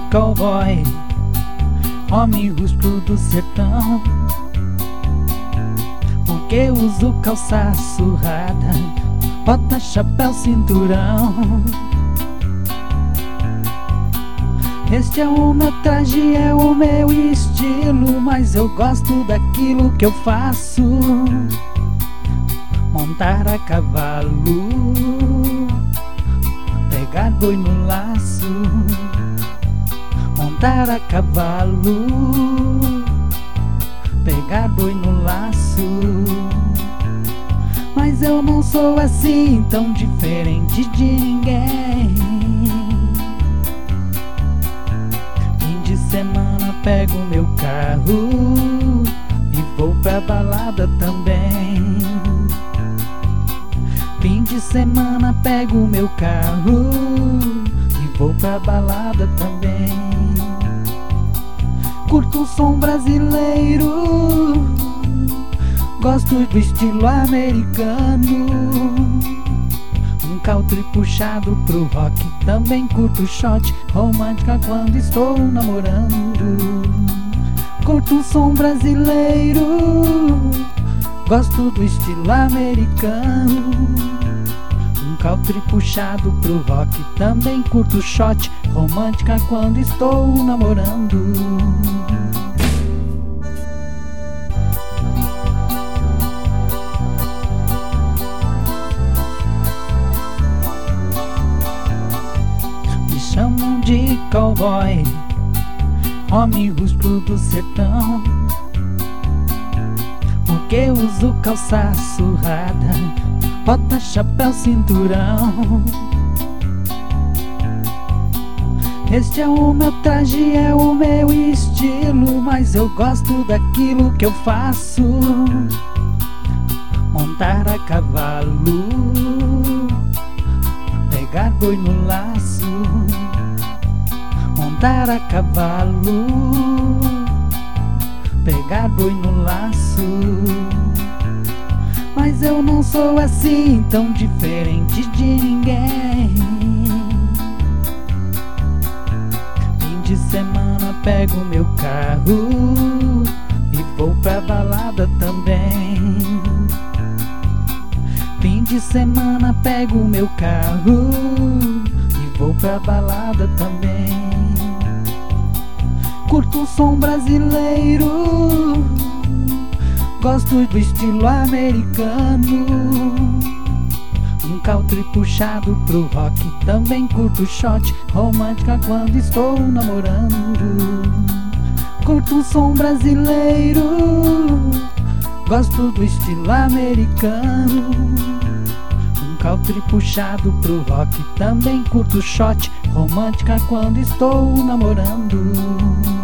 cowboy, homem rústico do sertão. Porque uso calça surrada, bota, chapéu, cinturão. Este é o meu traje, é o meu estilo, mas eu gosto daquilo que eu faço: montar a cavalo, pegar boi no laço. Montar a cavalo, pegar boi no laço. Mas eu não sou assim tão diferente de ninguém. Fim de semana pego meu carro e vou pra balada também. Fim de semana pego meu carro e vou pra balada também. Curto o som brasileiro, gosto do estilo americano. Um country puxado pro rock, também curto shot, romântica quando estou namorando. Curto o som brasileiro, gosto do estilo americano. Um country puxado pro rock, também curto shot, romântica quando estou namorando. Me chamam de cowboy, homem rústico do sertão. Porque uso calça surrada, bota, chapéu, cinturão. Este é o meu traje, é o meu estilo, mas eu gosto daquilo que eu faço: montar a cavalo, pegar boi no laço. Montar a cavalo, pegar boi no laço. Mas eu não sou assim tão diferente de ninguém. Fim de semana pego meu carro e vou pra balada também. Fim de semana pego meu carro e vou pra balada também. Curto o som brasileiro, gosto do estilo americano. Um country puxado pro rock, também curto shot, romântica quando estou namorando. Curto o som brasileiro, gosto do estilo americano. Um country puxado pro rock, também curto shot, romântica quando estou namorando.